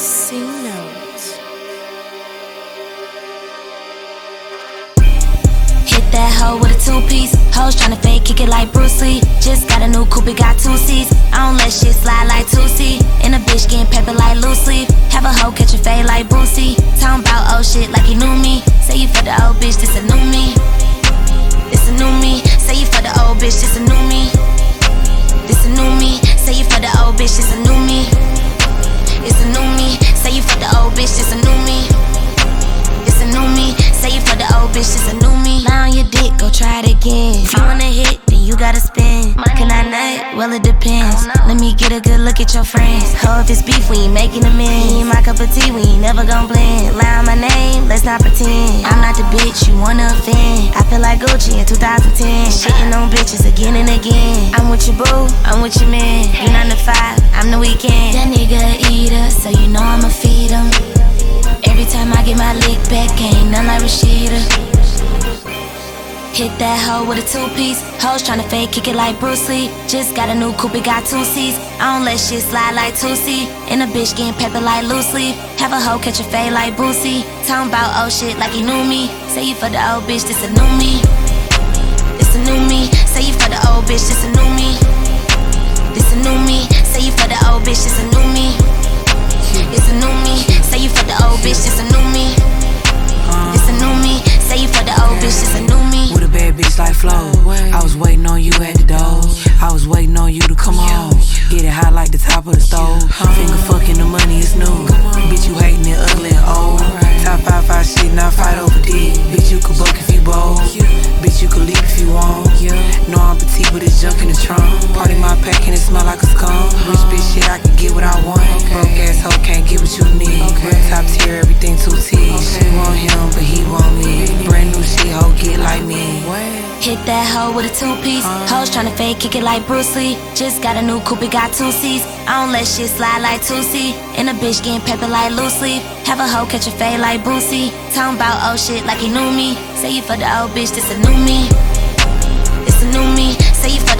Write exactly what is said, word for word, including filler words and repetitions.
C Note. Hit that hoe with a two-piece. Hoes tryna fake, kick it like Bruce Lee. Just got a new coupe, it got two seats. I don't let shit slide like two C. And a bitch getting paper like loose leaf. Have a hoe catch a fade like Boosie. Talking about old shit like he knew me. Say you for the old bitch, this a new me. This a new me. Say you for the old bitch, this a new me. This a new me. Say you for the old bitch, this a new me. It's a new me. Say you for the old bitch, this a new me. It's a new me. Say you for the old bitch, this a new me. Lie on your dick, go try it again. If you wanna hit, then you gotta spin. Can I nut? Well, it depends. Let me get a good look at your friends. Ho, if it's beef, we ain't making them in. He ain't my cup of tea, we ain't never gon' blend. Lie on my name, let's not pretend. I'm not the bitch you wanna offend. I feel like Gucci in two thousand ten. Shitting on bitches again and again. I'm with your boo, I'm with your man. You nine to five, I'm the weekend. That nigga a eater, so you know I'ma feed him. Every time I get my lick back, ain't none like Rashida. Hit that hoe with a two-piece. Hoes tryna fake, kick it like Bruce Lee. Just got a new coupe, it got two seats. I don't let shit slide like two C. And a bitch getting paper like loose leaf. Have a hoe catch a fade like Boosie. Talking about old shit like he knew me. Say you for the old bitch, this a new me. This a new me. Say you for the old bitch, this a new me. This a new me. Say you for the old bitch, this a new me. It's a new me. Say you for the old bitch, this a new me. It's a new me. Say you for the old bitch, this a new me. With a bad bitch like Flo, I was waiting on you at the door. I was waiting on you to come on. Get it hot like the top of the stove. Finger fucking the money is new. Bitch, you hating it ugly and old. Top five, five shit, not fight over D. Bitch, you could buck if you bold. Bitch, you could leave if you want. No, I'm petite, but it's junk in the trunk. Party my pack and it smell like a skunk. Rich bitch shit, I can get what I want. Broke ass hoe can't get what you need. Real top tier, everything two T's. She want him, but he want me. Brand new shit, hoe get like me. Hit that hoe with a two-piece. Hoes tryna fake, kick it like Bruce Lee. Just got a new coupe, it got two seats. I don't let shit slide like two C. And a bitch getting paper like loose leaf. Have a hoe catch a fade like Boosie. Talking about old shit like he knew me. Say you for the old bitch, this a new me. It's a new me. Say you for